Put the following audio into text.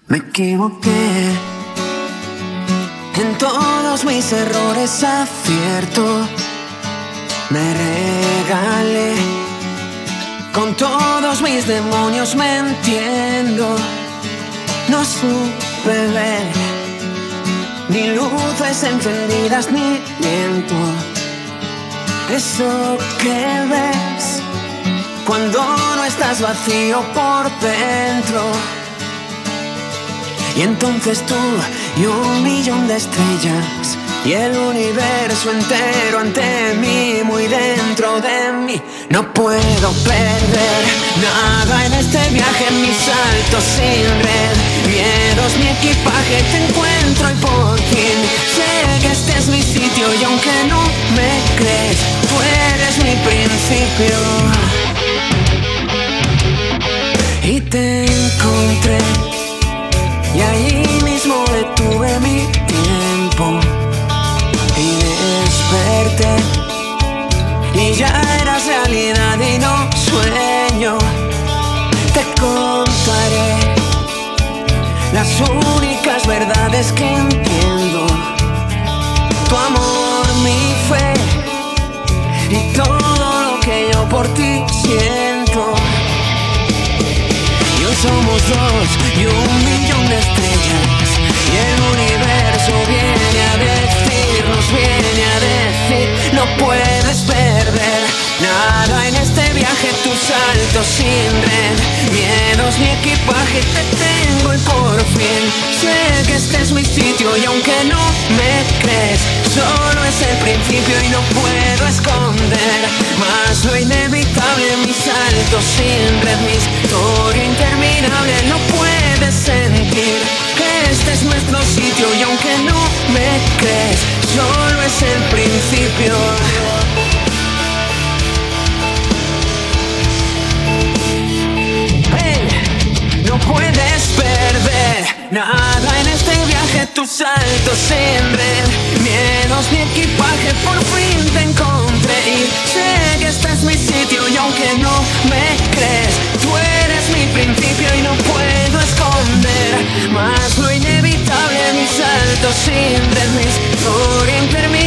Me equivoqué, en todos mis errores acierto. Me regalé, con todos mis demonios me entiendo. No supe ver ni luces encendidas ni viento. Eso que ves cuando no estás vacío por dentro. Y entonces tú y 1.000.000 de estrellas y el universo entero ante mí, muy dentro de mí. No puedo perder nada en este viaje, en mis saltos sin red. Miedos, mi equipaje, te encuentro y por fin sé que este es mi sitio. Y aunque no me crees, tú eres mi principio. Y te encontré, y allí mismo detuve mi tiempo y desperté, y ya eras realidad y no sueño. Te contaré las únicas verdades que entiendo: tu amor, mi fe y todo lo que yo por ti siento. Y hoy somos dos y 1.000.000 de estrellas, y el universo viene a decirnos, viene a decir: no puedes perder nada en este viaje, tus saltos sin red. Miedos, mi equipaje, te tengo y por fin sé que este es mi sitio. Y aunque no me crees, solo es el principio y no puedo esconder más lo inevitable. Mis saltos sin red, mi historia interminable. No puedes sentir que este es nuestro sitio. Y aunque no me crees, solo es el principio. No puedes perder nada en este viaje, tus saltos sin red. Miedos, mi equipaje, por fin te encontré y sé que este es mi sitio. Y aunque no me crees, tú eres mi principio y no puedo esconder más lo inevitable. Mis saltos sin red, mi historia interminable.